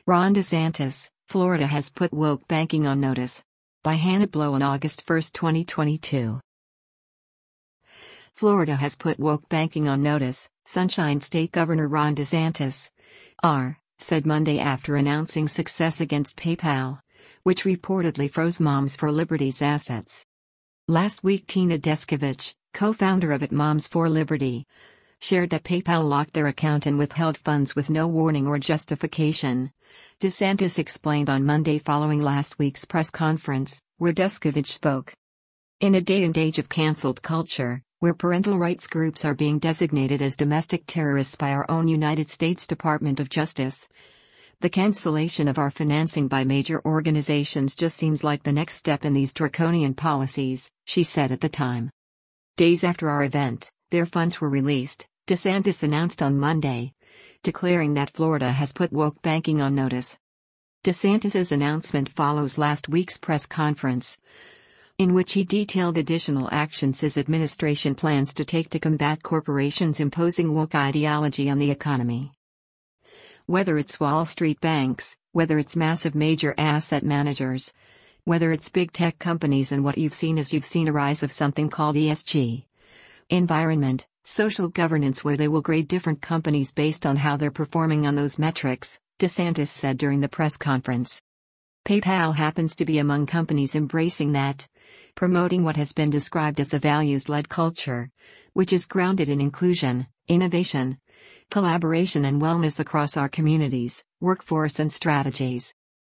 Ron DeSantis, Florida has put woke banking on notice. By Hannah Blow on August 1, 2022. Florida has put woke banking on notice, Sunshine State Governor Ron DeSantis, R., said Monday after announcing success against PayPal, which reportedly froze Moms for Liberty's assets. Last week Tina Descovich, co-founder of Moms for Liberty, shared that PayPal locked their account and withheld funds with no warning or justification. DeSantis explained on Monday following last week's press conference, where Descovich spoke. In a day and age of cancelled culture, where parental rights groups are being designated as domestic terrorists by our own United States Department of Justice, the cancellation of our financing by major organizations just seems like the next step in these draconian policies, she said at the time. Days after our event, their funds were released, DeSantis announced on Monday, declaring that Florida has put woke banking on notice. DeSantis's announcement follows last week's press conference, in which he detailed additional actions his administration plans to take to combat corporations imposing woke ideology on the economy. Whether it's Wall Street banks, whether it's massive major asset managers, whether it's big tech companies, and what you've seen a rise of something called ESG. Environment, social governance, where they will grade different companies based on how they're performing on those metrics, DeSantis said during the press conference. PayPal happens to be among companies embracing that, promoting what has been described as a values-led culture, which is grounded in inclusion, innovation, collaboration and wellness across our communities, workforce and strategies.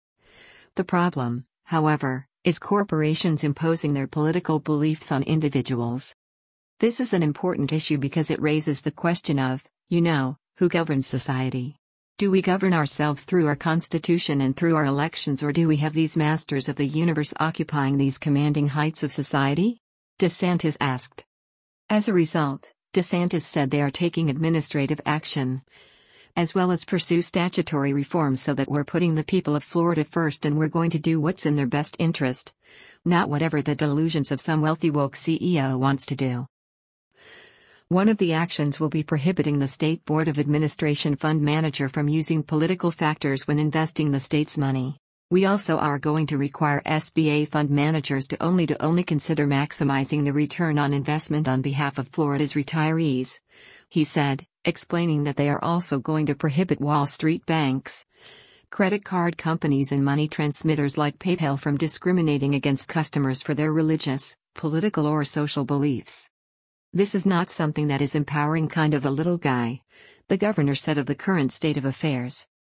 The problem, however, is corporations imposing their political beliefs on individuals. This is an important issue because it raises the question of, who governs society? Do we govern ourselves through our Constitution and through our elections, or do we have these masters of the universe occupying these commanding heights of society? DeSantis asked. As a result, DeSantis said they are taking administrative action, as well as pursue statutory reforms, so that we're putting the people of Florida first and we're going to do what's in their best interest, not whatever the delusions of some wealthy woke CEO wants to do. One of the actions will be prohibiting the State Board of Administration fund manager from using political factors when investing the state's money. We also are going to require SBA fund managers to only consider maximizing the return on investment on behalf of Florida's retirees, he said, explaining that they are also going to prohibit Wall Street banks, credit card companies and money transmitters like PayPal from discriminating against customers for their religious, political or social beliefs. This is not something that is empowering kind of the little guy, the governor said of the current state of affairs.